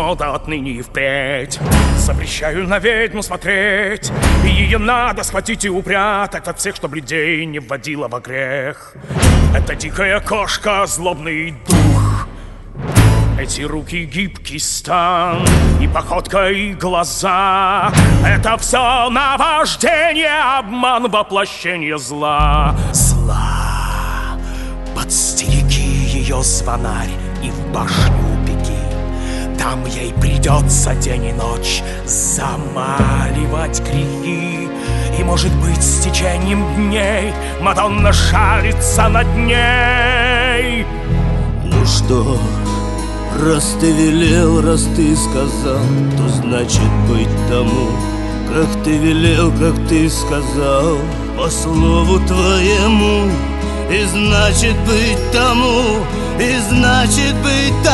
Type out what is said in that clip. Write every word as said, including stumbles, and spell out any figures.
мода отныне и впредь. Запрещаю на ведьму смотреть, и ее надо схватить и упрятать от всех, чтоб людей не вводила во грех. Это дикая кошка, злобный дух. Эти руки, гибкий стан, и походка, и глаза — это все наваждение, обман, воплощение зла. Зла. Подстереги ее, звонарь, и в башню беги. Там ей придется день и ночь замаливать грехи. И, может быть, с течением дней Мадонна шарится над ней. Ну что, раз ты велел, раз ты сказал, то значит быть тому, как ты велел, как ты сказал, по слову твоему. И значит быть тому, и значит быть тому.